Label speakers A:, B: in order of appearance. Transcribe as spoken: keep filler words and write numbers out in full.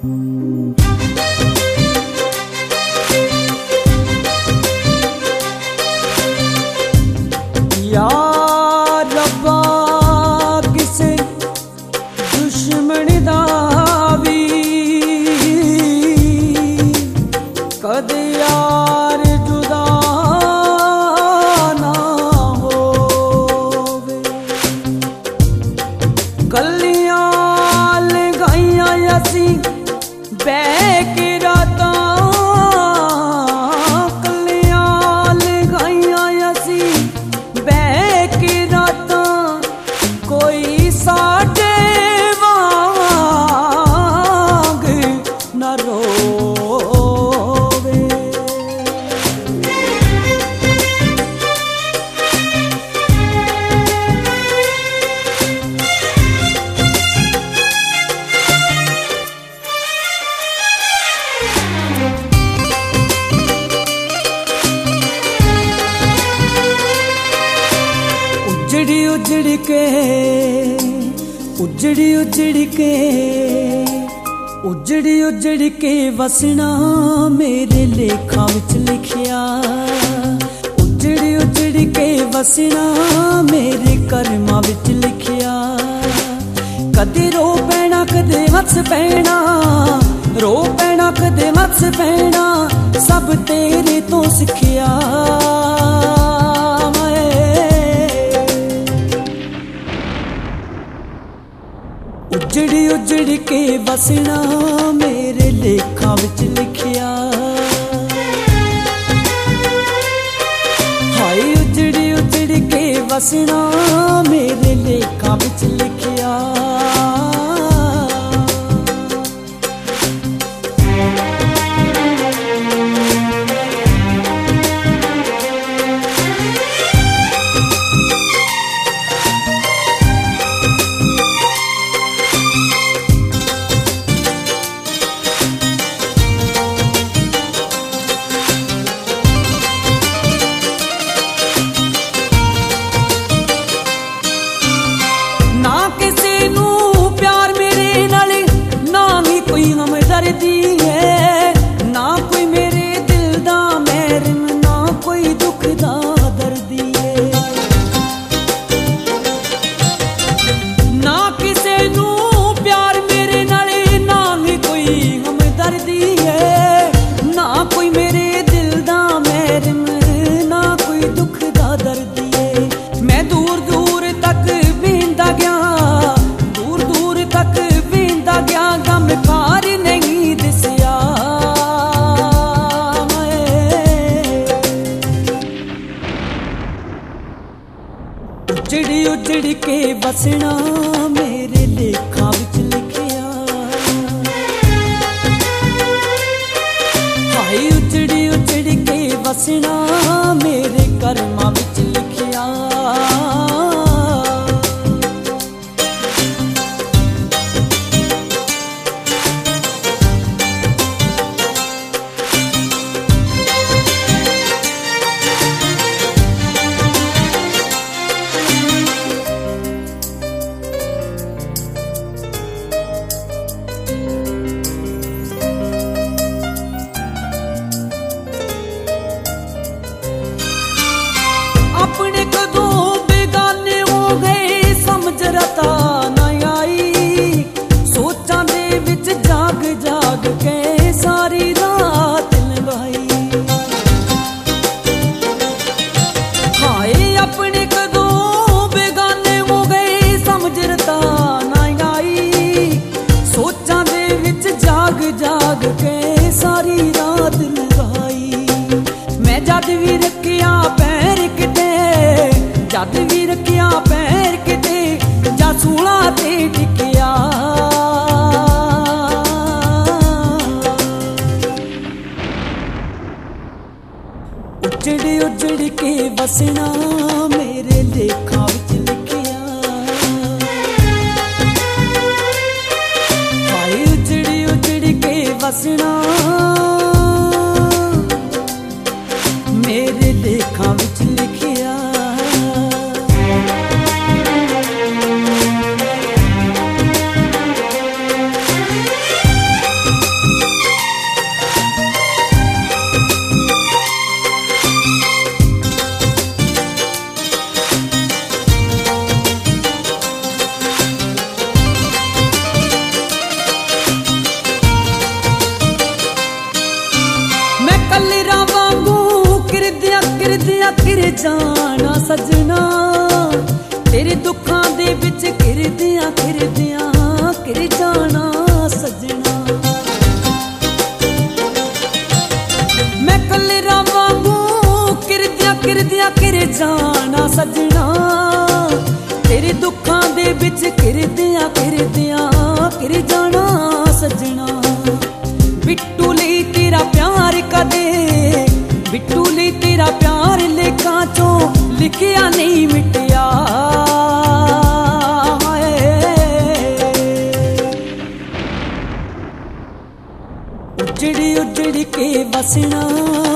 A: या रब्बा किसे दुश्मन दा वी कदे यार जुदा ना होवे। कलियां लगाइयां असी बैठ के रातां, कोई साडे वांग न रोवे। उजड़ी उजड़ के उजड़ी उजड़ के उजड़ी उजड़ के वसना मेरे लेखा विच लिखिया। उजड़ी उजड़ के वसना मेरे कर्मा विच लिखिया। कदे रो पैना कदे हस पैना, रो पैना कदे हस पैना, सब तेरे तो सिखिया। उजड़ी उजड़ के वसना मेरे लेखा विच लिखिया। हाय उजड़ी उजड़ के वसना मेरे लेखा विच लिखिया। दर्दी है ना कोई मेरे दिल दा महरम, ना कोई दुख दा दर्दी है। ना किसे नू प्यार मेरे नाले, ना ही कोई हमदर्दी है। ना कोई मेरे दिल दा महरम, ना कोई दुख दा दर्दी है। मैं दूर दूर तक बींदा गया, दूर दूर तक बींदा गया, गम पार उजड़ी उजड़ के वसना मेरे लेखा विच लिखिया। हाय उजड़ी उजड़ के वसना मेरे कर्मा विच लिखिया। अपने कदों बेगाने हो गए, समझ रता न आई। सोचां दे विच जाग जाग के सारी रात लंघाई। हाय अपने कदों बेगाने हो गए, समझ रता न आई। सोचां दे विच जाग जाग के सारी रात लंघाई। मैं जद भी रखिया पैर किते, जद भी रखिया पैर किते, जा सूला ते टिकिया। उजड़ उजड़ के वसना मेरे लेखा विच लिखिया। हाय उजड़ उजड़ के वसना मेरे लेखा विच लिखिया। किरदियां किर जाना सजना, तेरे दुखां दे विच किरदियां किरदियां किर जाना सजना। मैं कलेरा वांगू किरदियां किरदियां किर जाना सजना, तेरे दुखां दे विच किरदियां किरदियां किर जाना सजना। बिट्टू लई तेरा प्यार कदे, बिट्टू लई तेरा प्यार लेखां चों लिखिया नहीं मिटिया। उजड़ी उजड़ी के बसना